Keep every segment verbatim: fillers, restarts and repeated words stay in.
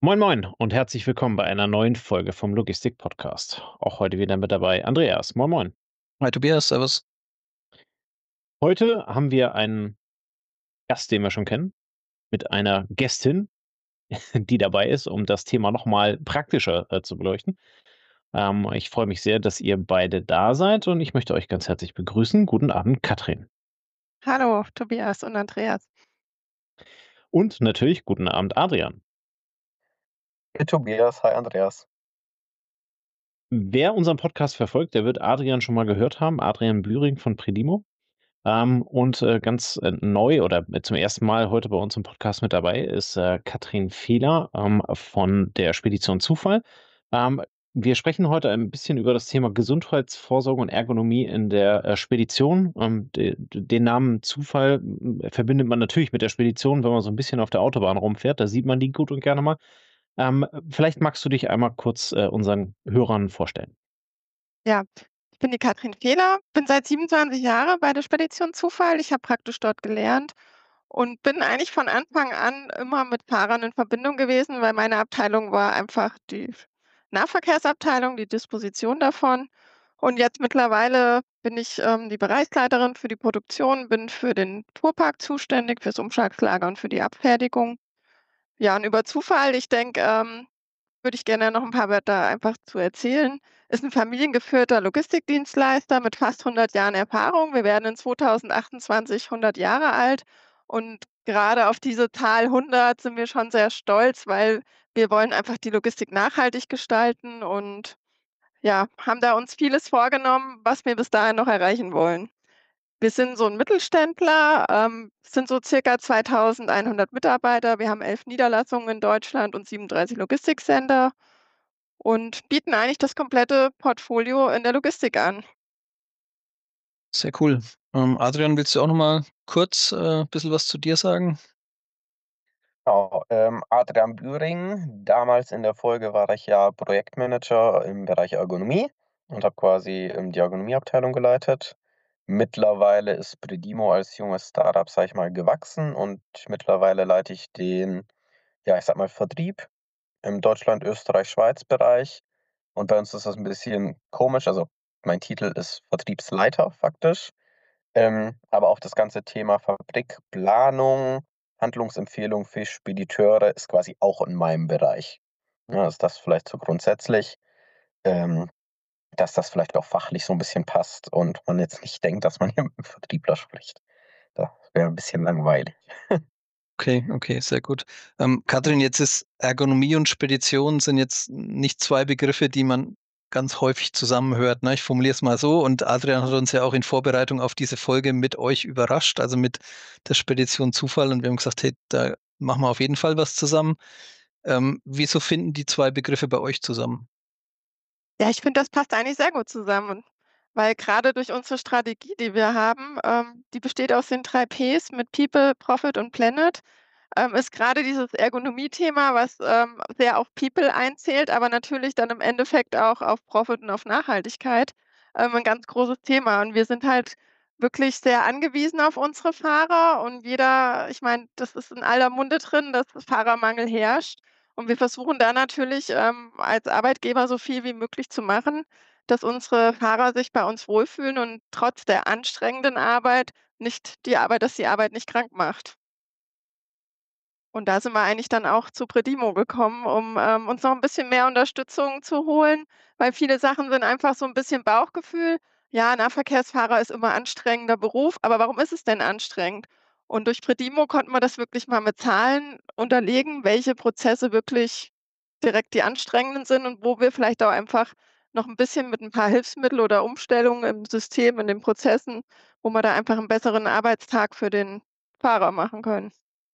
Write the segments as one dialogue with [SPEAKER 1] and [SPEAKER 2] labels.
[SPEAKER 1] Moin Moin und herzlich willkommen bei einer neuen Folge vom Logistik-Podcast. Auch heute wieder mit dabei Andreas. Moin Moin.
[SPEAKER 2] Hi Tobias, servus.
[SPEAKER 1] Heute haben wir einen Gast, den wir schon kennen, mit einer Gästin, die dabei ist, um das Thema noch mal praktischer, äh, zu beleuchten. Ähm, ich freue mich sehr, dass ihr beide da seid und ich möchte euch ganz herzlich begrüßen. Guten Abend, Katrin.
[SPEAKER 3] Hallo, Tobias und Andreas.
[SPEAKER 1] Und natürlich guten Abend, Adrian.
[SPEAKER 4] Hey Tobias, hi Andreas.
[SPEAKER 1] Wer unseren Podcast verfolgt, der wird Adrian schon mal gehört haben, Adrian Bühring von Predimo. Ähm, und, äh, ganz, äh, neu oder äh, zum ersten Mal heute bei uns im Podcast mit dabei ist, äh, Katrin Fehler, ähm, von der Spedition Zufall. Ähm, wir sprechen heute ein bisschen über das Thema Gesundheitsvorsorge und Ergonomie in der, äh, Spedition. Ähm, de den Namen Zufall, hm, verbindet man natürlich mit der Spedition, wenn man so ein bisschen auf der Autobahn rumfährt. Da sieht man die gut und gerne mal. Ähm, vielleicht magst du dich einmal kurz, äh, unseren Hörern vorstellen.
[SPEAKER 3] Ja, ich bin die Katrin Fehler, bin seit siebenundzwanzig Jahre bei der Spedition Zufall. Ich habe praktisch dort gelernt und bin eigentlich von Anfang an immer mit Fahrern in Verbindung gewesen, weil meine Abteilung war einfach die Nahverkehrsabteilung, die Disposition davon. Und jetzt mittlerweile bin ich ähm, die Bereichsleiterin für die Produktion, bin für den Fuhrpark zuständig, fürs Umschlagslager und für die Abfertigung. Ja, und über Zufall, ich denke, ähm, würde ich gerne noch ein paar Wörter einfach zu erzählen. Ist ein familiengeführter Logistikdienstleister mit fast hundert Jahren Erfahrung. Wir werden in zweitausendachtundzwanzig hundert Jahre alt und gerade auf diese Zahl hundert sind wir schon sehr stolz, weil wir wollen einfach die Logistik nachhaltig gestalten und, ja, haben da uns vieles vorgenommen, was wir bis dahin noch erreichen wollen. Wir sind so 'n Mittelständler, ähm, sind so circa zweitausendeinhundert Mitarbeiter. Wir haben elf Niederlassungen in Deutschland und siebenunddreißig Logistikcenter und bieten eigentlich das komplette Portfolio in der Logistik an.
[SPEAKER 2] Sehr cool. Ähm, Adrian, willst du auch noch mal kurz, äh, bisschen was zu dir sagen?
[SPEAKER 4] Genau, ähm, Adrian Bühring. Damals in der Folge war ich ja Projektmanager im Bereich Ergonomie und habe quasi, ähm, die Ergonomieabteilung geleitet. Mittlerweile ist Predimo als junges Startup, sage ich mal, gewachsen und mittlerweile leite ich den, ja, ich sage mal, Vertrieb im Deutschland, Österreich, Schweiz-Bereich. Und bei uns ist das ein bisschen komisch. Also, mein Titel ist Vertriebsleiter faktisch. Ähm, aber auch das ganze Thema Fabrikplanung, Handlungsempfehlung für Spediteure ist quasi auch in meinem Bereich. Ja, ist das vielleicht so grundsätzlich, ähm, dass das vielleicht auch fachlich so ein bisschen passt und man jetzt nicht denkt, dass man hier mit 'nem Vertriebler spricht. Das wäre ein bisschen langweilig.
[SPEAKER 2] Okay, okay, sehr gut. Ähm, Katrin, jetzt ist Ergonomie und Spedition sind jetzt nicht zwei Begriffe, die man ganz häufig zusammenhört, ne? Ich formuliere es mal so und Adrian hat uns ja auch in Vorbereitung auf diese Folge mit euch überrascht, also mit der Spedition Zufall und wir haben gesagt: „Hey, da machen wir auf jeden Fall was zusammen." Ähm, wieso finden die zwei Begriffe bei euch zusammen?
[SPEAKER 3] Ja, ich finde, das passt eigentlich sehr gut zusammen, weil grade durch unsere Strategie, die wir haben, ähm, die besteht aus den drei Ps mit People, Profit und Planet. Ähm, ist gerade dieses Ergonomie-Thema, was, ähm, sehr auf People einzählt, aber natürlich dann im Endeffekt auch auf Profit und auf Nachhaltigkeit, ähm, 'n ganz großes Thema. Und wir sind halt wirklich sehr angewiesen auf unsere Fahrer und jeder ich meine, das ist in aller Munde drin, dass Fahrermangel herrscht. Und wir versuchen da natürlich, ähm, als Arbeitgeber so viel wie möglich zu machen, dass unsere Fahrer sich bei uns wohlfühlen und trotz der anstrengenden Arbeit nicht die Arbeit dass die Arbeit nicht krank macht. Und da sind wir eigentlich dann auch zu Predimo gekommen, um, ähm, uns noch ein bisschen mehr Unterstützung zu holen, weil viele Sachen sind einfach so ein bisschen Bauchgefühl. Ja, Nahverkehrsfahrer ist immer anstrengender Beruf, aber warum ist es denn anstrengend? Und durch Predimo konnten wir das wirklich mal mit Zahlen unterlegen, welche Prozesse wirklich direkt die anstrengenden sind und wo wir vielleicht auch einfach noch ein bisschen mit ein paar Hilfsmittel oder Umstellungen im System, in den Prozessen, wo wir da einfach einen besseren Arbeitstag für den Fahrer machen können.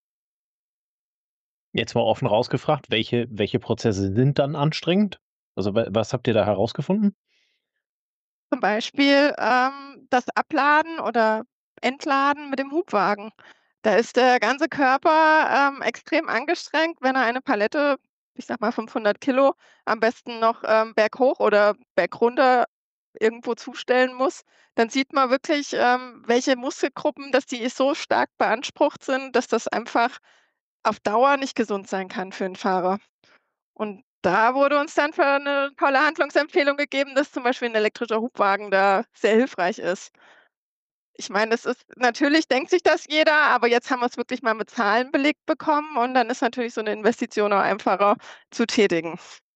[SPEAKER 1] Jetzt mal offen rausgefragt, welche welche Prozesse sind dann anstrengend? Also, wa was habt ihr da herausgefunden?
[SPEAKER 3] Zum Beispiel, ähm, das Abladen oder Entladen mit dem Hubwagen. Da ist der ganze Körper, ähm, extrem angestrengt, wenn er eine Palette, ich sage mal fünfhundert Kilo, am besten noch, ähm, berghoch oder bergunter irgendwo zustellen muss. Dann sieht man wirklich, ähm, welche Muskelgruppen, dass die so stark beansprucht sind, dass das einfach auf Dauer nicht gesund sein kann für 'n Fahrer. Und da wurde uns dann für 'ne tolle Handlungsempfehlung gegeben, dass zum Beispiel 'n elektrischer Hubwagen da sehr hilfreich ist. Ich meine, das ist natürlich denkt sich das jeder, aber jetzt haben wir's wirklich mal mit Zahlen belegt bekommen und dann ist natürlich so 'ne Investition auch einfacher zu tätigen.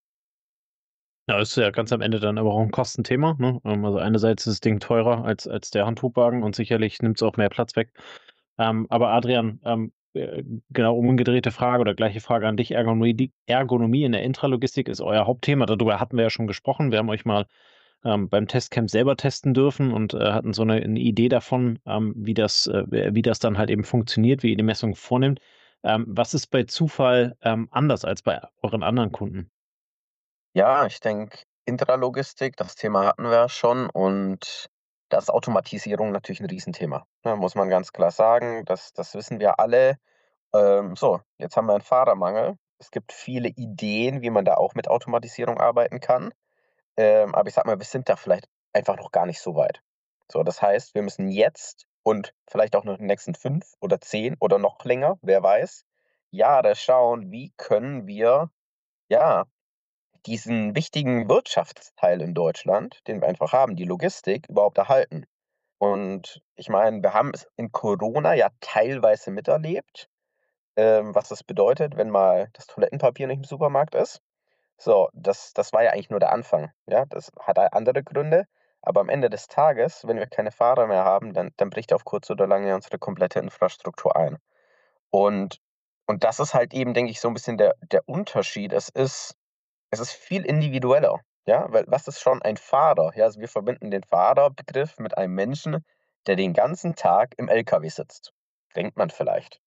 [SPEAKER 1] Ja, ist ja ganz am Ende dann aber auch 'n Kostenthema, ne? Ähm, also einerseits ist das Ding teurer als als der Handhubwagen und sicherlich nimmt's auch mehr Platz weg. Ähm, aber Adrian, ähm, äh, genau umgedrehte Frage oder gleiche Frage an dich. Ergonomie die Ergonomie in der Intralogistik ist euer Hauptthema. Darüber hatten wir ja schon gesprochen. Wir haben euch mal, ähm, beim Testcamp selber testen dürfen und, äh, hatten so 'ne 'ne Idee davon, ähm, wie das äh, wie das dann halt eben funktioniert, wie ihr die Messungen vornehmt. Ähm, was ist bei Zufall, ähm, anders als bei euren anderen Kunden?
[SPEAKER 4] Ja, ich denke, Intralogistik, das Thema hatten wir ja schon und da ist Automatisierung natürlich 'n Riesenthema, ne, muss man ganz klar sagen. Das das wissen wir alle. Ähm, so, jetzt haben wir 'n Fahrermangel. Es gibt viele Ideen, wie man da auch mit Automatisierung arbeiten kann. Ähm, aber ich sage mal, wir sind da vielleicht einfach noch gar nicht so weit. So, das heißt, wir müssen jetzt und vielleicht auch noch in den nächsten fünf oder zehn oder noch länger, wer weiß, Jahre schauen, wie können wir, ja, diesen wichtigen Wirtschaftsteil in Deutschland, den wir einfach haben, die Logistik, überhaupt erhalten. Und ich meine, wir haben es in Corona ja teilweise miterlebt, ähm, was das bedeutet, wenn mal das Toilettenpapier nicht im Supermarkt ist. So, das das war ja eigentlich nur der Anfang, ja? Das hat a andere Gründe, aber am Ende des Tages, wenn wir keine Fahrer mehr haben, dann dann bricht auf kurz oder lang ja unsere komplette Infrastruktur ein. Und und das ist halt eben, denke ich, so 'n bisschen der der Unterschied. Es ist es ist viel individueller, ja? Weil was ist schon ein Fahrer? Ja, also wir verbinden den Fahrerbegriff mit einem Menschen, der den ganzen Tag im L K W sitzt, denkt man vielleicht.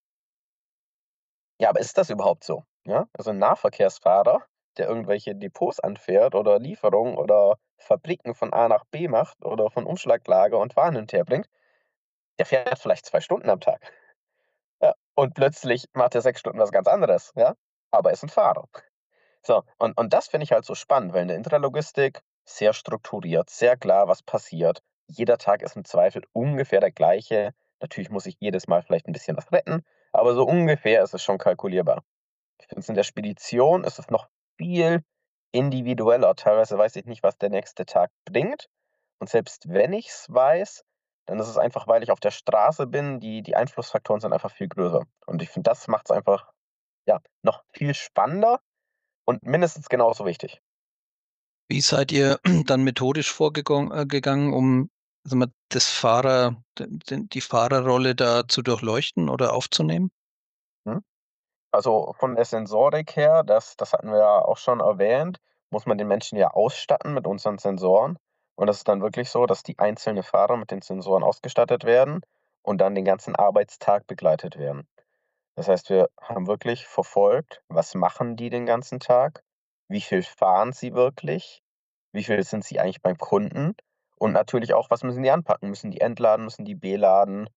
[SPEAKER 4] Ja, aber ist das überhaupt so, ja? Also 'n Nahverkehrsfahrer, der irgendwelche Depots anfährt oder Lieferungen oder Fabriken von A nach B macht oder von Umschlaglager und Waren hin und her bringt, der fährt vielleicht zwei Stunden am Tag. Ja, und plötzlich macht er sechs Stunden was ganz anderes, ja? Aber er ist 'n Fahrer. So, und und das finde ich halt so spannend, weil in der Intralogistik sehr strukturiert, sehr klar, was passiert. Jeder Tag ist im Zweifel ungefähr der gleiche. Natürlich muss ich jedes Mal vielleicht 'n bisschen was retten, aber so ungefähr ist es schon kalkulierbar. Ich finde es in der Spedition ist es noch viel individueller. Teilweise weiß ich nicht, was der nächste Tag bringt. Und selbst wenn ich's weiß, dann ist es einfach, weil ich auf der Straße bin, die die Einflussfaktoren sind einfach viel größer. Und ich finde, das macht's einfach, ja, noch viel spannender und mindestens genauso wichtig.
[SPEAKER 2] Wie seid ihr dann methodisch vorgegong äh, gegangen, um, sagen wir, das Fahrer den den die Fahrerrolle da zu durchleuchten oder aufzunehmen?
[SPEAKER 4] Mhm. Also, von der Sensorik her, das das hatten wir ja auch schon erwähnt, muss man den Menschen ja ausstatten mit unseren Sensoren. Und das ist dann wirklich so, dass die einzelne Fahrer mit den Sensoren ausgestattet werden und dann den ganzen Arbeitstag begleitet werden. Das heißt, wir haben wirklich verfolgt, was machen die den ganzen Tag? Wie viel fahren sie wirklich? Wie viel sind sie eigentlich beim Kunden? Und natürlich auch, was müssen die anpacken? Müssen die entladen, müssen die beladen?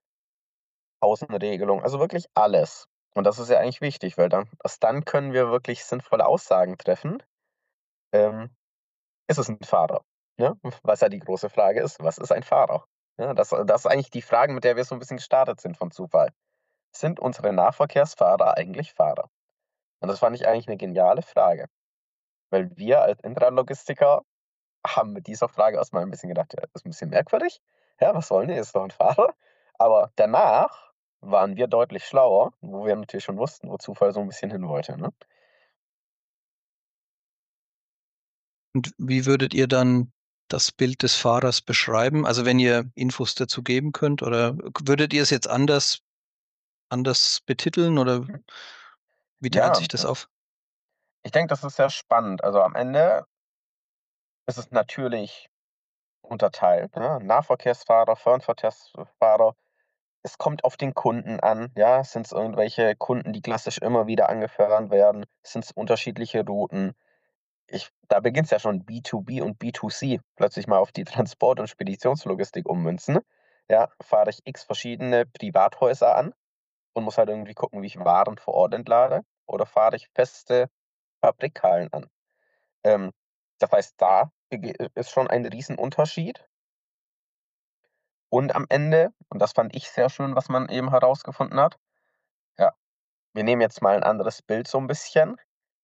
[SPEAKER 4] Außenregelung, also wirklich alles. Und das ist ja eigentlich wichtig, weil dann erst dann können wir wirklich sinnvolle Aussagen treffen. Ähm, ist es 'n Fahrer, ne? Was ja die große Frage ist: „Was ist ein Fahrer?“ Ja, das das ist eigentlich die Frage, mit der wir so 'n bisschen gestartet sind von Zufall. Sind unsere Nahverkehrsfahrer eigentlich Fahrer? Und das fand ich eigentlich 'ne geniale Frage, weil wir als Intralogistiker haben mit dieser Frage erst mal 'n bisschen gedacht: „Ja, das ist 'n bisschen merkwürdig. Ja, was wollen die? Ist doch 'n Fahrer.“ Aber danach waren wir deutlich schlauer, wo wir natürlich schon wussten, wo Zufall so 'n bisschen hin wollte, ne?
[SPEAKER 2] Und wie würdet ihr dann das Bild des Fahrers beschreiben? Also, wenn ihr Infos dazu geben könnt oder k würdet ihr es jetzt anders anders betiteln oder
[SPEAKER 4] Mhm.
[SPEAKER 2] wie teilt
[SPEAKER 4] Ja,
[SPEAKER 2] sich das
[SPEAKER 4] äh
[SPEAKER 2] auf?
[SPEAKER 4] ich denke, das ist sehr spannend. Also, am Ende ist es natürlich unterteilt, ne? Nahverkehrsfahrer, Fernverkehrsfahrer. Es kommt auf den Kunden an, ja? Sind's irgendwelche Kunden, die klassisch immer wieder angefahren werden? Sind's unterschiedliche Routen? Ich da beginnt's ja schon B to B und B to C plötzlich mal auf die Transport und Speditionslogistik ummünzen. Ja, fahre ich X verschiedene Privathäuser an und muss halt irgendwie gucken, wie ich Waren vor Ort entlade oder fahre ich feste Fabrikhallen an? Ähm, das heißt, da bege i ist schon ein Riesenunterschied. Und am Ende, und das fand ich sehr schön, was man eben herausgefunden hat, ja, wir nehmen jetzt mal 'n anderes Bild so 'n bisschen.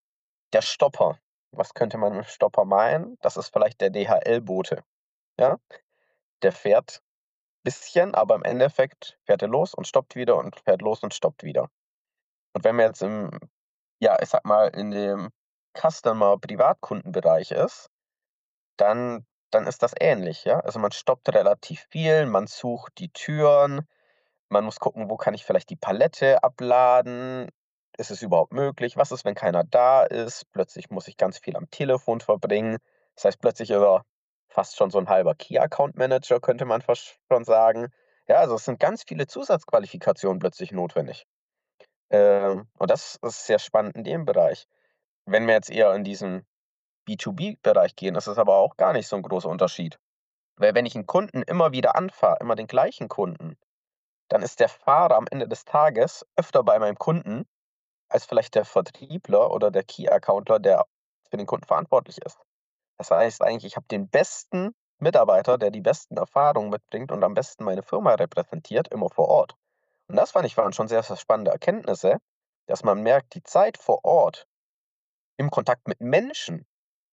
[SPEAKER 4] der Stopper. Was könnte man mit Stopper meinen? Das ist vielleicht der D H L-Bote. Ja? Der fährt ein bisschen, aber im Endeffekt fährt er los und stoppt wieder und fährt los und stoppt wieder. Und wenn man jetzt im, ja, ich sag mal, in dem Customer-Privatkundenbereich ist, dann, dann ist das ähnlich, ja. Also man stoppt relativ viel, man sucht die Türen, man muss gucken, wo kann ich vielleicht die Palette abladen? Ist es überhaupt möglich? Was ist, wenn keiner da ist? Plötzlich muss ich ganz viel am Telefon verbringen. Das heißt, plötzlich ist er fast schon so ein halber Key-Account-Manager, könnte man fast schon sagen. Ja, also es sind ganz viele Zusatzqualifikationen plötzlich notwendig. Ähm, und das ist sehr spannend in dem Bereich. Wenn wir jetzt eher in diesen B zwei B-Bereich gehen, ist es aber auch gar nicht so ein großer Unterschied. Weil wenn ich einen Kunden immer wieder anfahre, immer den gleichen Kunden, dann ist der Fahrer am Ende des Tages öfter bei meinem Kunden als vielleicht der Vertriebler oder der Key-Accountler, der für den Kunden verantwortlich ist. Das heißt eigentlich, ich habe den besten Mitarbeiter, der die besten Erfahrungen mitbringt und am besten meine Firma repräsentiert, immer vor Ort. Und das fand ich waren schon sehr, sehr spannende Erkenntnisse, dass man merkt, die Zeit vor Ort im Kontakt mit Menschen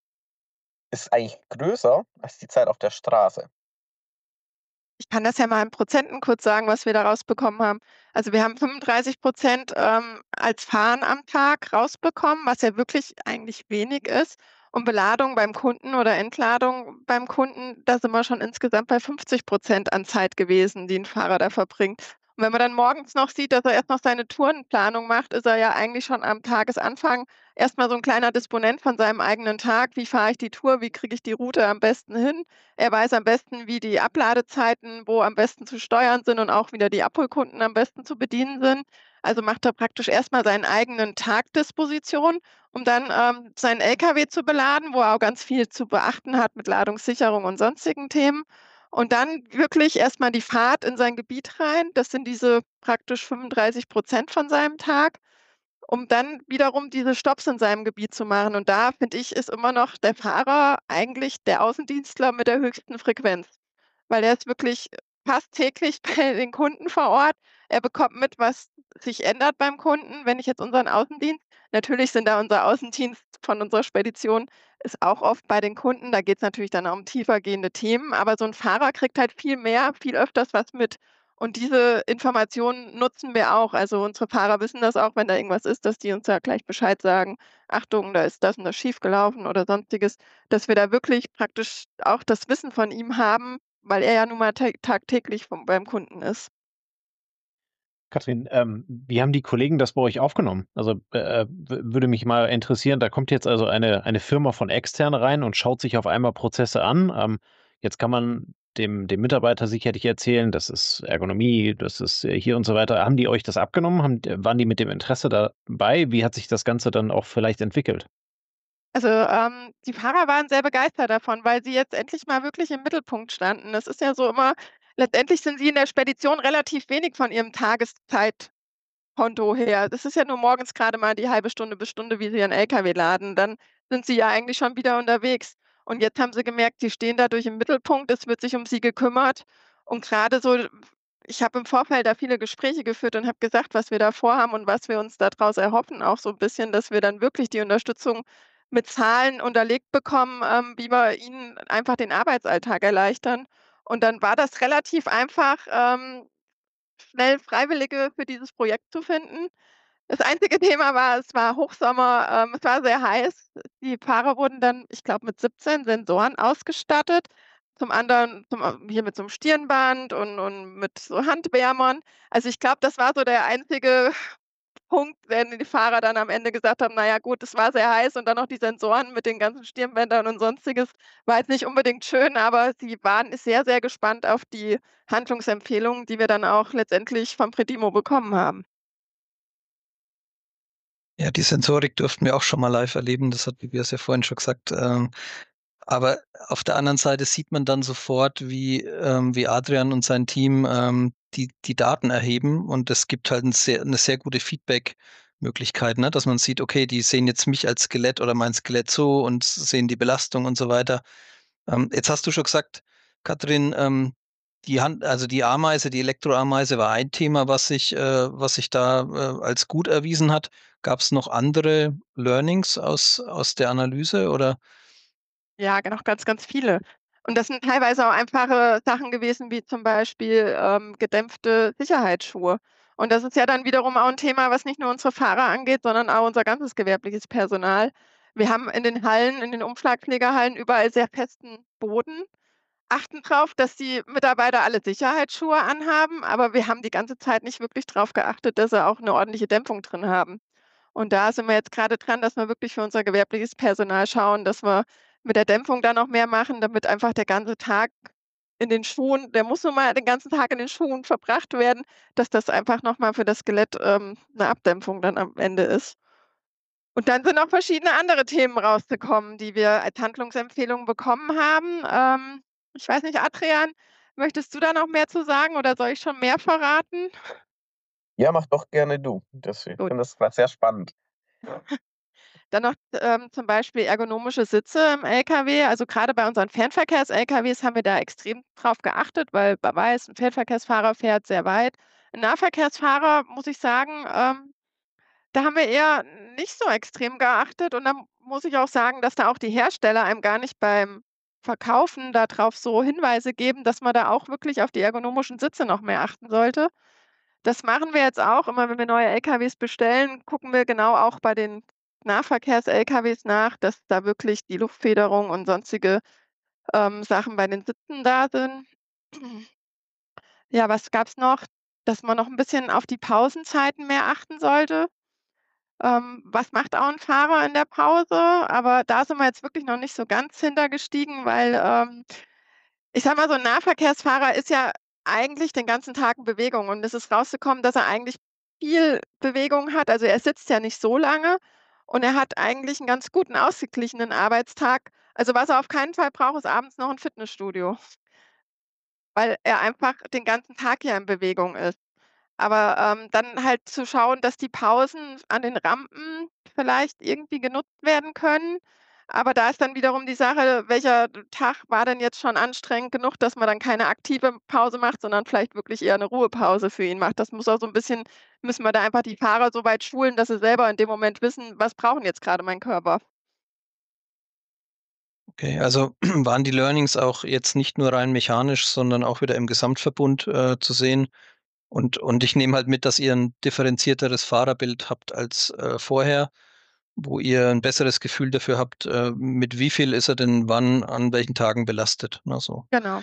[SPEAKER 4] ist eigentlich größer als die Zeit auf der Straße.
[SPEAKER 3] Ich kann das ja mal in Prozenten kurz sagen, was wir da rausbekommen haben. Also wir haben fünfunddreißig Prozent ähm, als Fahren am Tag rausbekommen, was ja wirklich eigentlich wenig ist. Und Beladung beim Kunden oder Entladung beim Kunden, da sind wir schon insgesamt bei fünfzig Prozent an Zeit gewesen, die ein Fahrer da verbringt. Und wenn man dann morgens noch sieht, dass er erst noch seine Tourenplanung macht, ist er ja eigentlich schon am Tagesanfang erstmal so ein kleiner Disponent von seinem eigenen Tag. Wie fahre ich die Tour? Wie kriege ich die Route am besten hin? Er weiß am besten, wie die Abladezeiten wo am besten zu steuern sind und auch wieder die Abholkunden am besten zu bedienen sind. Also macht er praktisch erstmal seinen eigenen Tagdisposition, um dann, ähm, seinen L K W zu beladen, wo er auch ganz viel zu beachten hat mit Ladungssicherung und sonstigen Themen. Und dann wirklich erstmal die Fahrt in sein Gebiet rein. Das sind diese praktisch fünfunddreißig Prozent von seinem Tag, um dann wiederum diese Stopps in seinem Gebiet zu machen. Und da finde ich, ist immer noch der Fahrer eigentlich der Außendienstler mit der höchsten Frequenz, weil er ist wirklich fast täglich bei den Kunden vor Ort. Er bekommt mit, was sich ändert beim Kunden. Wenn ich jetzt unseren Außendienst natürlich sind da unser Außendienst von unserer Spedition ist auch oft bei den Kunden. Da geht es natürlich dann auch um tiefergehende Themen, aber so ein Fahrer kriegt halt viel mehr, viel öfters was mit. Und diese Informationen nutzen wir auch. Also, unsere Fahrer wissen das auch, wenn da irgendwas ist, dass die uns da gleich Bescheid sagen: „Achtung, da ist das und das schiefgelaufen“ oder Sonstiges, dass wir da wirklich praktisch auch das Wissen von ihm haben, weil er ja nun mal ta tagtäglich vom beim Kunden ist.
[SPEAKER 1] Katrin, ähm, wie haben die Kollegen das bei euch aufgenommen? Also, äh, w würde mich mal interessieren, da kommt jetzt also eine eine Firma von extern rein und schaut sich auf einmal Prozesse an. Ähm, jetzt kann man dem dem Mitarbeiter sicherlich erzählen, das ist Ergonomie, das ist, äh, hier und so weiter. Haben die euch das abgenommen? Haben d waren die mit dem Interesse dabei? Wie hat sich das Ganze dann auch vielleicht entwickelt?
[SPEAKER 3] Also, ähm, die Fahrer waren sehr begeistert davon, weil sie jetzt endlich mal wirklich im Mittelpunkt standen. Es ist ja so immer letztendlich sind sie in der Spedition relativ wenig von ihrem Tageszeit Konto her. Das ist ja nur morgens gerade mal die halbe Stunde bis Stunde, wie sie ihren L K W laden. Dann sind sie ja eigentlich schon wieder unterwegs. Und jetzt haben sie gemerkt, sie stehen dadurch im Mittelpunkt, es wird sich um sie gekümmert. Und gerade so ich habe im Vorfeld da viele Gespräche geführt und habe gesagt, was wir da vorhaben und was wir uns daraus erhoffen, auch so ein bisschen, dass wir dann wirklich die Unterstützung mit Zahlen unterlegt bekommen, ähm, wie wir ihnen einfach den Arbeitsalltag erleichtern. Und dann war das relativ einfach, ähm schnell Freiwillige für dieses Projekt zu finden. Das einzige Thema war, es war Hochsommer, ähm, es war sehr heiß. Die Fahrer wurden dann, ich glaube, mit siebzehn Sensoren ausgestattet. Zum anderen zum a hier mit so 'nem Stirnband und und mit so Handwärmern. Also, ich glaube, das war so der einzige Punkt, wenn die Fahrer dann am Ende gesagt haben: „Na ja gut, es war sehr heiß und dann noch die Sensoren mit den ganzen Stirnbändern und Sonstiges, war jetzt nicht unbedingt schön“, aber sie waren sehr, sehr gespannt auf die Handlungsempfehlungen, die wir dann auch letztendlich vom Prädimo bekommen haben.
[SPEAKER 2] Ja, die Sensorik durften wir auch schon mal live erleben. Das hat Tobias ja vorhin schon gesagt. Ähm, aber auf der anderen Seite sieht man dann sofort, wie, ähm, wie Adrian und sein Team ähm, die, die Daten erheben. Und es gibt halt ein sehr, eine sehr gute Feedback-Möglichkeit, ne? Dass man sieht, okay, die sehen jetzt mich als Skelett oder mein Skelett so und sehen die Belastung und so weiter. Ähm, jetzt hast du schon gesagt, Katrin, ähm, die Hand, also die Ameise, die Elektroameise war ein Thema, was sich, äh, was sich da äh, als gut erwiesen hat. Gab es noch andere Learnings aus, aus der Analyse oder?
[SPEAKER 3] Ja, noch ganz, ganz viele. Und das sind teilweise auch einfache Sachen gewesen, wie zum Beispiel ähm, gedämpfte Sicherheitsschuhe. Und das ist ja dann wiederum auch ein Thema, was nicht nur unsere Fahrer angeht, sondern auch unser ganzes gewerbliches Personal. Wir haben in den Hallen, in den Umschlagpflegehallen überall sehr festen Boden, achten drauf, dass die Mitarbeiter alle Sicherheitsschuhe anhaben, aber wir haben die ganze Zeit nicht wirklich drauf geachtet, dass sie auch eine ordentliche Dämpfung drin haben. Und da sind wir jetzt gerade dran, dass wir wirklich für unser gewerbliches Personal schauen, dass wir mit der Dämpfung da noch mehr machen, damit einfach der ganze Tag in den Schuhen, der muss nun mal den ganzen Tag in den Schuhen verbracht werden, dass das einfach noch mal für das Skelett, ähm, 'ne Abdämpfung dann am Ende ist. Und dann sind noch verschiedene andere Themen rausgekommen, die wir als Handlungsempfehlungen bekommen haben. Ähm, ich weiß nicht, Adrian, möchtest du da noch mehr zu sagen oder soll ich schon mehr verraten?
[SPEAKER 4] Ja, mach doch gerne du. Das ich
[SPEAKER 3] Gut.
[SPEAKER 4] finde das grad sehr spannend.
[SPEAKER 3] Dann noch, ähm, zum Beispiel ergonomische Sitze im L K W. Also, gerade bei unseren Fernverkehrs-L K Ws haben wir da extrem drauf geachtet, weil man weiß, 'n Fernverkehrsfahrer fährt sehr weit. 'N Nahverkehrsfahrer, muss ich sagen, ähm, da haben wir eher nicht so extrem geachtet und dann muss ich auch sagen, dass da auch die Hersteller einem gar nicht beim Verkaufen da drauf so Hinweise geben, dass man da auch wirklich auf die ergonomischen Sitze noch mehr achten sollte. Das machen wir jetzt auch. Immer wenn wir neue L K Ws bestellen, gucken wir genau auch bei den Nahverkehrs-L K Ws nach, dass da wirklich die Luftfederung und sonstige, ähm, Sachen bei den Sitzen da sind. Ja, was gab's noch? Dass man noch 'n bisschen auf die Pausenzeiten mehr achten sollte. Ähm, was macht auch 'n Fahrer in der Pause? Aber da sind wir jetzt wirklich noch nicht so ganz hintergestiegen, weil, ähm, ich sage mal so, 'n Nahverkehrsfahrer ist ja eigentlich den ganzen Tag in Bewegung und es ist rausgekommen, dass er eigentlich viel Bewegung hat. Also, er sitzt ja nicht so lange und er hat eigentlich 'n ganz guten ausgeglichenen Arbeitstag. Also, was er auf keinen Fall braucht, ist abends noch 'n Fitnessstudio, weil er einfach den ganzen Tag ja in Bewegung ist. Aber, ähm, dann halt zu schauen, dass die Pausen an den Rampen vielleicht irgendwie genutzt werden können. Aber da ist dann wiederum die Sache, welcher Tag war denn jetzt schon anstrengend genug, dass man dann keine aktive Pause macht, sondern vielleicht wirklich eher 'ne Ruhepause für ihn macht. Das muss auch so 'n bisschen müssen wir da einfach die Fahrer so weit schulen, dass sie selber in dem Moment wissen: „Was braucht 'n jetzt grade mein Körper?“
[SPEAKER 2] Okay, also waren die Learnings auch jetzt nicht nur rein mechanisch, sondern auch wieder im Gesamtverbund, äh, zu sehen? Und und ich nehme halt mit, dass ihr 'n differenzierteres Fahrerbild habt als, äh, vorher, wo ihr 'n besseres Gefühl dafür habt, äh, mit wie viel ist er denn wann an welchen Tagen belastet, ne, so.
[SPEAKER 3] Genau.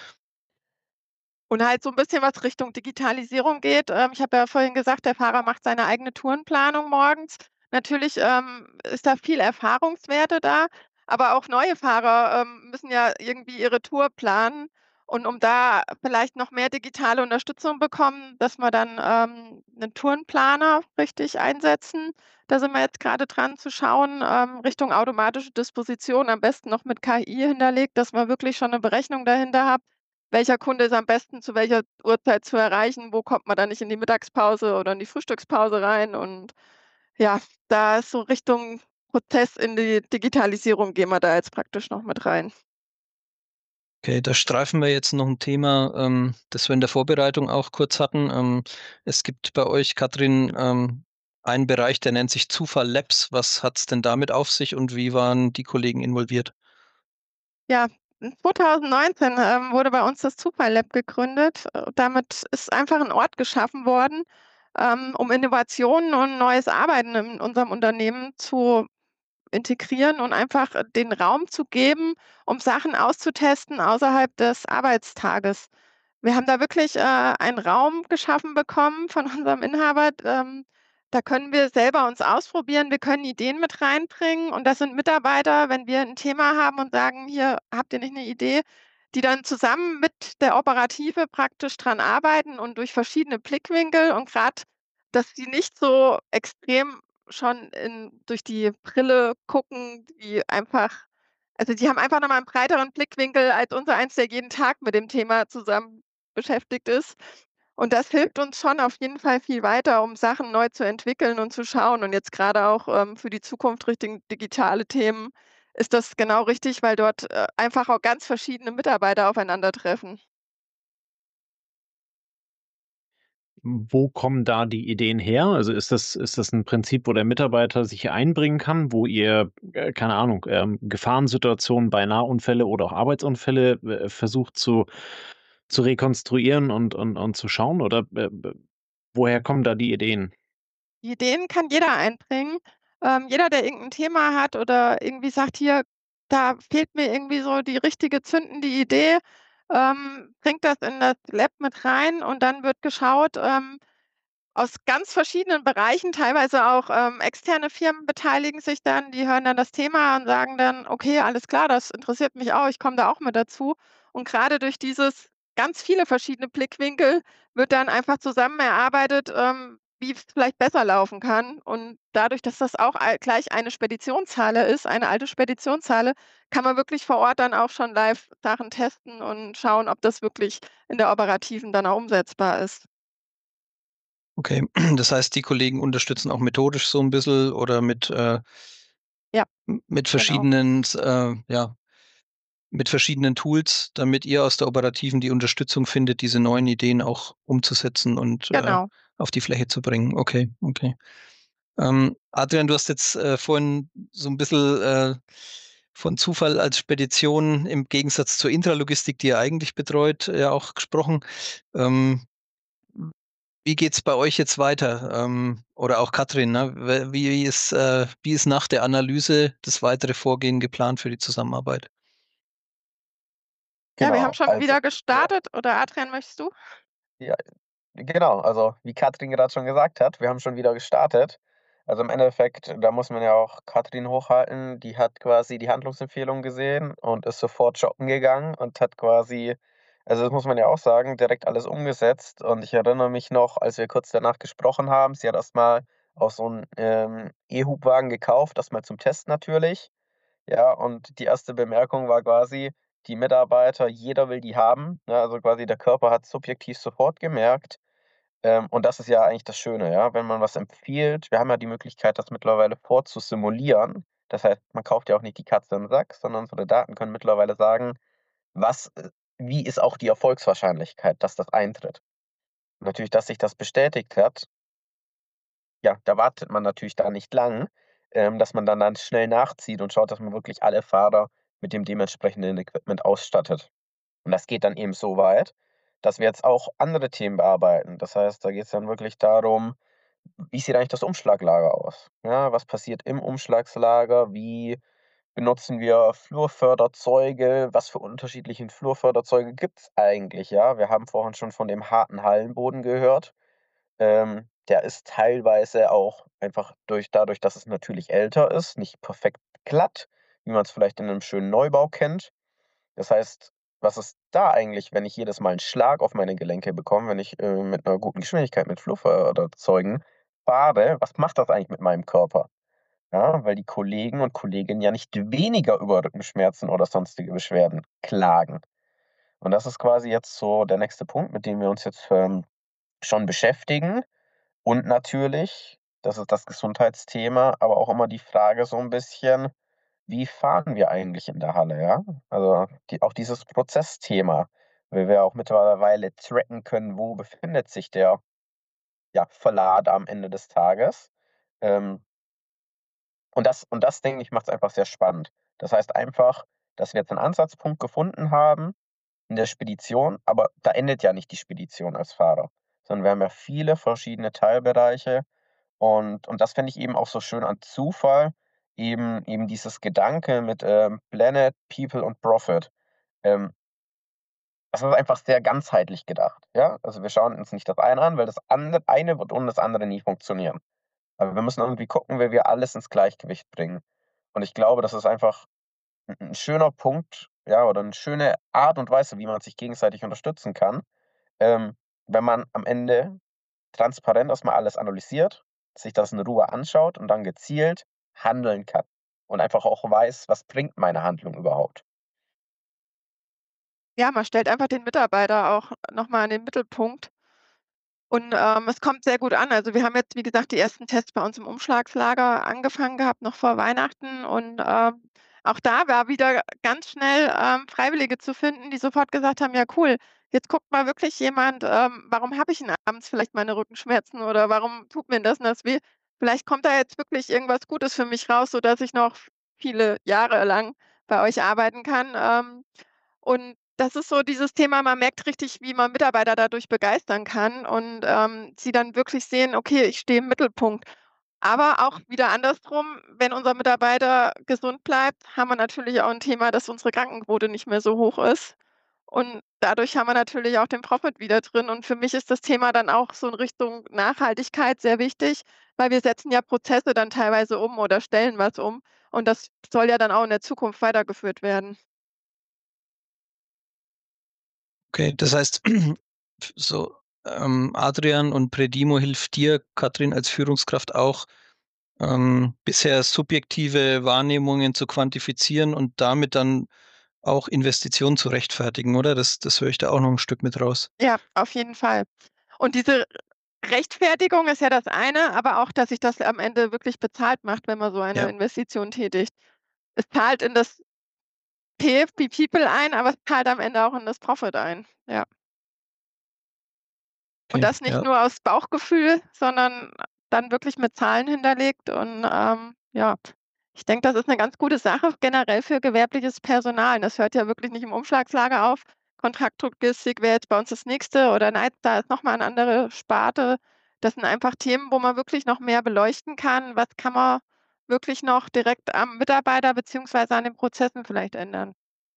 [SPEAKER 3] Und halt so 'n bisschen was Richtung Digitalisierung geht. Ähm, ich habe ja vorhin gesagt, der Fahrer macht seine eigene Tourenplanung morgens. Natürlich, ähm, ist da viel Erfahrungswerte da, aber auch neue Fahrer, ähm, müssen ja irgendwie ihre Tour planen. Und um da vielleicht noch mehr digitale Unterstützung bekommen, dass wir dann, ähm, 'nen Tourenplaner richtig einsetzen. Da sind wir jetzt grade dran zu schauen, ähm, Richtung automatische Disposition, am besten noch mit K I hinterlegt, dass man wirklich schon 'ne Berechnung dahinter hat. Welcher Kunde ist am besten zu welcher Uhrzeit zu erreichen? Wo kommt man da nicht in die Mittagspause oder in die Frühstückspause rein? Und ja, da ist so Richtung Prozess in die Digitalisierung gehen wir da jetzt praktisch noch mit rein.
[SPEAKER 2] Okay, da streifen wir jetzt noch 'n Thema, ähm, das wir in der Vorbereitung auch kurz hatten. Ähm, es gibt bei euch, Katrin, ähm, einen Bereich, der nennt sich Zufall Labs. Was hat's denn damit auf sich und wie waren die Kollegen involviert?
[SPEAKER 3] Ja, in zweitausendneunzehn, ähm, wurde bei uns das Zufall Lab gegründet. Äh, damit ist einfach 'n Ort geschaffen worden, ähm, um Innovationen und neues Arbeiten in unserem Unternehmen zu integrieren und einfach, äh, den Raum zu geben, um Sachen auszutesten außerhalb des Arbeitstages. Wir haben da wirklich, äh, einen Raum geschaffen bekommen von unserem Inhaber. D ähm, da können wir selber uns ausprobieren. Wir können Ideen mit reinbringen und das sind Mitarbeiter, wenn wir 'n Thema haben und sagen: „Hier, habt ihr nicht 'ne Idee?“ Die dann zusammen mit der Operative praktisch dran arbeiten und durch verschiedene Blickwinkel und grad, dass die nicht so extrem schon in durch die Brille gucken, die einfach also, die haben einfach noch mal 'n breiteren Blickwinkel als unsereins, der jeden Tag mit dem Thema zusammen beschäftigt ist. Und das hilft uns schon auf jeden Fall viel weiter, um Sachen neu zu entwickeln und zu schauen. Und jetzt grade auch, ähm, für die Zukunft Richtung digitale Themen ist das genau richtig, weil dort, äh, einfach auch ganz verschiedene Mitarbeiter aufeinandertreffen.
[SPEAKER 1] wo kommen da die Ideen her? Also ist das, ist das ein Prinzip, wo der Mitarbeiter sich einbringen kann, wo ihr, äh, keine Ahnung, ähm, Gefahrensituationen bei Nahunfälle oder auch Arbeitsunfälle äh, versucht zu, zu rekonstruieren und, und, und zu schauen? Oder äh, woher kommen da die Ideen?
[SPEAKER 3] Die Ideen kann jeder einbringen. Ähm, jeder, der irgendein Thema hat oder irgendwie sagt: „Hier, da fehlt mir irgendwie so die richtige zündende Idee“, ähm, bringt das in das Lab mit rein und dann wird geschaut, ähm, aus ganz verschiedenen Bereichen, teilweise auch, ähm, externe Firmen beteiligen sich dann, die hören dann das Thema und sagen dann: „Okay, alles klar, das interessiert mich auch, ich komme da auch mit dazu.“ Und grade durch dieses ganz viele verschiedene Blickwinkel wird dann einfach zusammen erarbeitet, ähm, wie's vielleicht besser laufen kann. Und dadurch, dass das auch ei gleich eine Speditionshalle ist, eine alte Speditionshalle, kann man wirklich vor Ort dann auch schon live Sachen testen und schauen, ob das wirklich in der Operativen dann auch umsetzbar ist.
[SPEAKER 2] Okay, das heißt, die Kollegen unterstützen auch methodisch so 'n bisschen oder mit, äh
[SPEAKER 3] Ja,
[SPEAKER 2] m mit
[SPEAKER 3] genau.
[SPEAKER 2] verschiedenen s äh, ja, mit verschiedenen Tools, damit ihr aus der Operativen die Unterstützung findet, diese neuen Ideen auch umzusetzen und, äh,
[SPEAKER 3] Genau.
[SPEAKER 2] auf die Fläche zu bringen. Okay, okay. Ähm, Adrian, du hast jetzt, äh, vorhin so 'n bisschen, äh, von Zufall als Spedition im Gegensatz zur Intralogistik, die ihr eigentlich betreut, ja auch gesprochen. Ähm, wie geht's bei euch jetzt weiter? Ähm, oder auch Katrin, ne? W wie ist, äh wie ist nach der Analyse das weitere Vorgehen geplant für die Zusammenarbeit?
[SPEAKER 3] Ja, wir haben
[SPEAKER 4] Genau,
[SPEAKER 3] schon
[SPEAKER 4] also
[SPEAKER 3] wieder
[SPEAKER 4] ja.
[SPEAKER 3] gestartet. Oder Adrian, möchtest du?
[SPEAKER 4] Ja, genau. Also, wie Katrin grad schon gesagt hat, wir haben schon wieder gestartet. Also, im Endeffekt, da muss man ja auch Katrin hochhalten. Die hat quasi die Handlungsempfehlung gesehen und ist sofort shoppen gegangen und hat quasi also, das muss man ja auch sagen, direkt alles umgesetzt. Und ich erinnere mich noch, als wir kurz danach gesprochen haben, sie hat erst mal auch so 'n, ähm, E-Hubwagen gekauft, erst mal zum Testen natürlich. Ja, und die erste Bemerkung war quasi, die Mitarbeiter, jeder will die haben, ne? Also, quasi der Körper hat's subjektiv sofort gemerkt. Ähm, und das ist ja eigentlich das Schöne, ja, wenn man was empfiehlt. Wir haben ja die Möglichkeit, das mittlerweile vorzusimulieren. Das heißt, man kauft ja auch nicht die Katze im Sack, sondern unsere Daten können mittlerweile sagen, was äh, wie ist auch die Erfolgswahrscheinlichkeit, dass das eintritt. Natürlich, dass sich das bestätigt hat ja, da wartet man natürlich dann nicht lang, ähm, dass man dann dann schnell nachzieht und schaut, dass man wirklich alle Fahrer mit dem dementsprechenden Equipment ausstattet. Und das geht dann eben so weit, dass wir jetzt auch andere Themen bearbeiten. Das heißt, da geht's dann wirklich darum: Wie sieht eigentlich das Umschlaglager aus? Ja, was passiert im Umschlagslager? Wie benutzen wir Flurförderzeuge? Was für unterschiedlichen Flurförderzeuge gibt's eigentlich, ja? Wir haben vorhin schon von dem harten Hallenboden gehört. Ähm, der ist teilweise auch einfach durch dadurch, dass es natürlich älter ist, nicht perfekt glatt, wie man's vielleicht in 'nem schönen Neubau kennt. Das heißt, was ist da eigentlich, wenn ich jedes Mal 'n Schlag auf meine Gelenke bekomme, wenn ich, äh, mit 'ner guten Geschwindigkeit mit Flurförderzeugen fahre? Was macht das eigentlich mit meinem Körper? Ja, weil die Kollegen und Kolleginnen ja nicht weniger über Rückenschmerzen oder sonstige Beschwerden klagen. Und das ist quasi jetzt so der nächste Punkt, mit dem wir uns jetzt, ähm, schon beschäftigen. Und natürlich, das ist das Gesundheitsthema, aber auch immer die Frage so 'n bisschen: Wie fahren wir eigentlich in der Halle, ja? Also, die auch dieses Prozessthema, weil wir auch mittlerweile tracken können, wo befindet sich der, ja, Verlader am Ende des Tages. Ähm und das und das, denke ich, macht's einfach sehr spannend. Das heißt einfach, dass wir jetzt 'n Ansatzpunkt gefunden haben in der Spedition, aber da endet ja nicht die Spedition als Fahrer, sondern wir haben ja viele verschiedene Teilbereiche. Und und das finde ich eben auch so schön an Zufall, eben eben dieses Gedanke mit, ähm, Planet, People und Profit. Ähm das ist einfach sehr ganzheitlich gedacht, ja? Also, wir schauen uns nicht das eine an, weil das ande eine wird ohne das andere nie funktionieren. Aber wir müssen irgendwie gucken, wie wir alles ins Gleichgewicht bringen. Und ich glaube, das ist einfach 'n 'n schöner Punkt, ja, oder 'ne schöne Art und Weise, wie man sich gegenseitig unterstützen kann, ähm, wenn man am Ende transparent erst mal alles analysiert, sich das in Ruhe anschaut und dann gezielt handeln kann und einfach auch weiß: „Was bringt meine Handlung überhaupt?“
[SPEAKER 3] Ja, man stellt einfach den Mitarbeiter auch noch mal in den Mittelpunkt. Und, ähm, es kommt sehr gut an. Also, wir haben jetzt, wie gesagt, die ersten Tests bei uns im Umschlagslager angefangen gehabt, noch vor Weihnachten. Und, ähm, auch da war wieder ganz schnell, ähm, Freiwillige zu finden, die sofort gesagt haben: „Ja, cool, jetzt guckt mal wirklich jemand, ähm, warum habe ich denn abends vielleicht meine Rückenschmerzen oder warum tut mir das und das weh? Vielleicht kommt da jetzt wirklich irgendwas Gutes für mich raus, sodass ich noch viele Jahre lang bei euch arbeiten kann. Ähm, und das ist so dieses Thema, man merkt richtig, wie man Mitarbeiter dadurch begeistern kann und ähm, sie dann wirklich sehen, okay, ich stehe im Mittelpunkt. Aber auch wieder andersrum, wenn unser Mitarbeiter gesund bleibt, haben wir natürlich auch ein Thema, dass unsere Krankenquote nicht mehr so hoch ist. Und dadurch haben wir natürlich auch den Profit wieder drin. Und für mich ist das Thema dann auch so in Richtung Nachhaltigkeit sehr wichtig, weil wir setzen ja Prozesse dann teilweise um oder stellen was um. Und das soll ja dann auch in der Zukunft weitergeführt werden.
[SPEAKER 2] Okay, das heißt, so, ähm, Adrian und Predimo hilft dir, Katrin, als Führungskraft auch, ähm, bisher subjektive Wahrnehmungen zu quantifizieren und damit dann auch Investitionen zu rechtfertigen, oder? Das das höre ich da auch noch ein Stück mit raus.
[SPEAKER 3] Ja, auf jeden Fall. Und diese Rechtfertigung ist ja das eine, aber auch, dass sich das am Ende wirklich bezahlt macht, wenn man so eine
[SPEAKER 2] Ja,
[SPEAKER 3] Investition tätigt. Es zahlt in das P F P People ein, aber es zahlt am Ende auch in das Profit ein. Ja. Und
[SPEAKER 2] okay,
[SPEAKER 3] das nicht
[SPEAKER 2] ja.
[SPEAKER 3] nur aus Bauchgefühl, sondern dann wirklich mit Zahlen hinterlegt. Und ähm, ja, ich denke, das ist eine ganz gute Sache generell für gewerbliches Personal. Und das hört ja wirklich nicht im Umschlagslager auf. Kontraktlogistik wäre jetzt bei uns das nächste oder Nightstar ist nochmal eine andere Sparte. Das sind einfach Themen, wo man wirklich noch mehr beleuchten kann. Was kann man wirklich noch direkt am Mitarbeiter beziehungsweise an den Prozessen vielleicht ändern?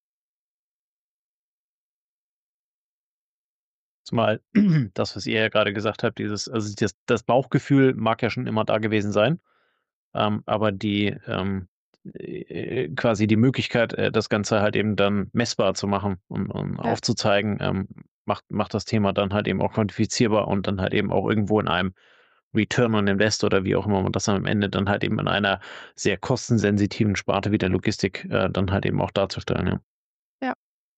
[SPEAKER 1] Zumal das, was ihr ja gerade gesagt habt, dieses also, das das Bauchgefühl mag ja schon immer da gewesen sein, ähm, aber die, ähm, äh, quasi die Möglichkeit, äh, das Ganze halt eben dann messbar zu machen und und
[SPEAKER 3] Ja.
[SPEAKER 1] aufzuzeigen, ähm, macht macht das Thema dann halt eben auch quantifizierbar und dann halt eben auch irgendwo in einem Return on Invest oder wie auch immer man das am Ende dann halt eben in einer sehr kostensensitiven Sparte wie der Logistik, äh, dann halt eben auch darzustellen, ja.
[SPEAKER 3] Ja.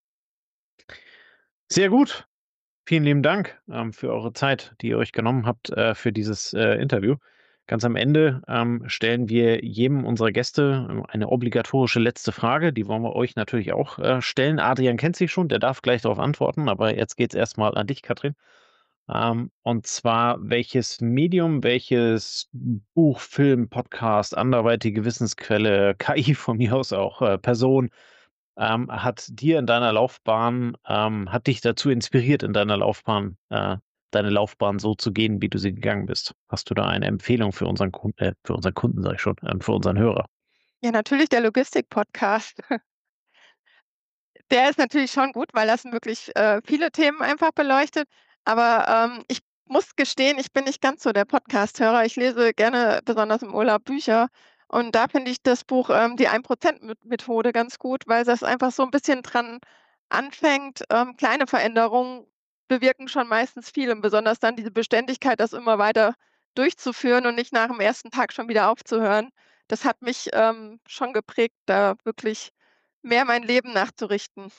[SPEAKER 1] Sehr gut. Vielen lieben Dank, ähm, für eure Zeit, die ihr euch genommen habt, äh, für dieses, äh, Interview. Ganz am Ende, ähm, stellen wir jedem unserer Gäste, ähm, eine obligatorische letzte Frage. Die wollen wir euch natürlich auch, äh, stellen. Adrian kennt sie schon, der darf gleich darauf antworten, aber jetzt geht's erst mal an dich, Katrin. Ähm, und zwar, welches Medium, welches Buch, Film, Podcast, anderweitige Wissensquelle, K I von mir aus auch, äh, Person ähm, hat dir in deiner Laufbahn ähm, hat dich dazu inspiriert, in deiner Laufbahn äh, deine Laufbahn so zu gehen, wie du sie gegangen bist? Hast du da eine Empfehlung für unseren Kun äh, für unseren Kunden, sage ich schon, ähm, für unseren Hörer?
[SPEAKER 3] Ja, natürlich der Logistik-Podcast. Der ist natürlich schon gut, weil das wirklich, äh, viele Themen einfach beleuchtet. Aber, ähm, ich muss gestehen, ich bin nicht ganz so der Podcast-Hörer. Ich lese gerne, besonders im Urlaub, Bücher. Und da finde ich das Buch, ähm, „Die ein Prozent Methode" ganz gut, weil das einfach so ein bisschen dran anfängt. Ähm, kleine Veränderungen bewirken schon meistens viel und besonders dann diese Beständigkeit, das immer weiter durchzuführen und nicht nach dem ersten Tag schon wieder aufzuhören. Das hat mich, ähm, schon geprägt, da wirklich mehr mein Leben nachzurichten.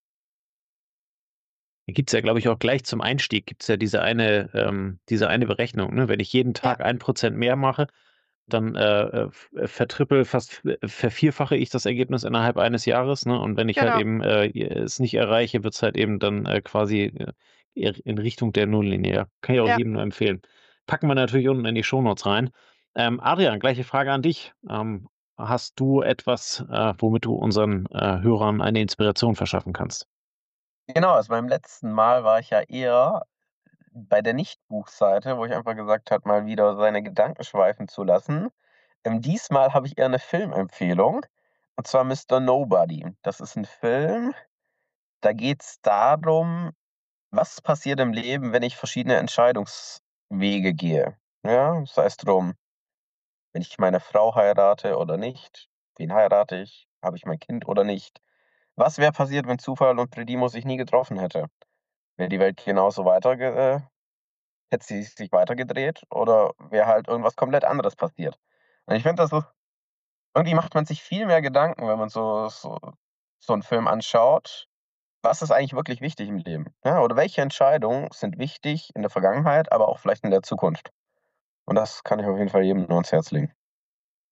[SPEAKER 1] Da gibt's ja, glaube ich, auch gleich zum Einstieg gibt's ja diese eine ähm, diese eine Berechnung, ne? Wenn ich jeden
[SPEAKER 3] Ja,
[SPEAKER 1] Tag ein Prozent mehr mache, dann, äh, äh, v äh, vertrippel fast v vervierfache ich das Ergebnis innerhalb eines Jahres, ne? Und wenn ich halt
[SPEAKER 3] genau.
[SPEAKER 1] eben, äh, es nicht erreiche, wird's halt eben dann, äh, quasi, äh, eher in Richtung der Nulllinie, ja. Kann ich auch
[SPEAKER 3] Ja.
[SPEAKER 1] jedem nur empfehlen. Packen wir natürlich unten in die Shownotes rein. Ähm, Adrian, gleiche Frage an dich. Ähm, hast du etwas, äh, womit du unseren, äh, Hörern eine Inspiration verschaffen kannst?
[SPEAKER 4] Genau, also beim letzten Mal war ich ja eher bei der Nicht-Buchseite, wo ich einfach gesagt habe, mal wieder seine Gedanken schweifen zu lassen. Ähm, diesmal habe ich eher eine Filmempfehlung, und zwar Mister Nobody. Das ist ein Film, da geht es darum, was passiert im Leben, wenn ich verschiedene Entscheidungswege gehe. Ja, sei es drum, wenn ich meine Frau heirate oder nicht, wen heirate ich, habe ich mein Kind oder nicht? Was wäre passiert, wenn Zufall und Predimo sich nie getroffen hätte? Wäre die Welt genauso weiter äh, hätte sie sich weitergedreht oder wäre halt irgendwas komplett anderes passiert? Und ich finde, das ist irgendwie macht man sich viel mehr Gedanken, wenn man so so so 'n Film anschaut. Was ist eigentlich wirklich wichtig im Leben, ja? Oder welche Entscheidungen sind wichtig in der Vergangenheit, aber auch vielleicht in der Zukunft? Und das kann ich auf jeden Fall jedem nur ans Herz legen.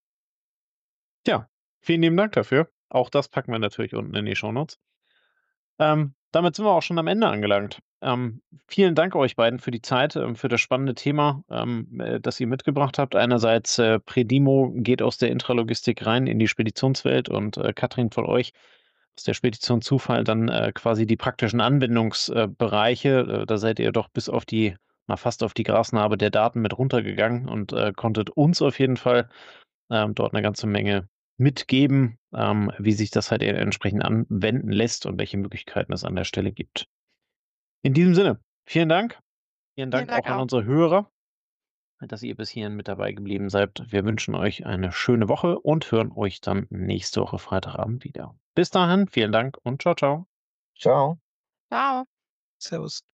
[SPEAKER 1] Ja, vielen lieben Dank dafür. Auch das packen wir natürlich unten in die Shownotes. Ähm, damit sind wir auch schon am Ende angelangt. Ähm, vielen Dank euch beiden für die Zeit, ähm, für das spannende Thema, ähm, äh, das ihr mitgebracht habt. Einerseits, äh, Predimo geht aus der Intralogistik rein in die Speditionswelt und, äh, Katrin von euch aus der Spedition Zufall dann, äh, quasi die praktischen Anwendungsbereiche. Äh, Bereiche. Äh, da seid ihr doch bis auf die mal fast auf die Grasnarbe der Daten mit runtergegangen und, äh, konntet uns auf jeden Fall, ähm, dort eine ganze Menge mitgeben, ähm, wie sich das halt e entsprechend anwenden lässt und welche Möglichkeiten es an der Stelle gibt. In diesem Sinne, vielen Dank. Vielen
[SPEAKER 3] Vielen
[SPEAKER 1] Dank auch
[SPEAKER 3] Dank
[SPEAKER 1] an
[SPEAKER 3] auch.
[SPEAKER 1] unsere Hörer, dass ihr bis hierhin mit dabei geblieben seid. Wir wünschen euch eine schöne Woche und hören euch dann nächste Woche Freitagabend wieder. Bis dahin, vielen Dank und ciao ciao.
[SPEAKER 4] Ciao.
[SPEAKER 3] Ciao.
[SPEAKER 2] Servus.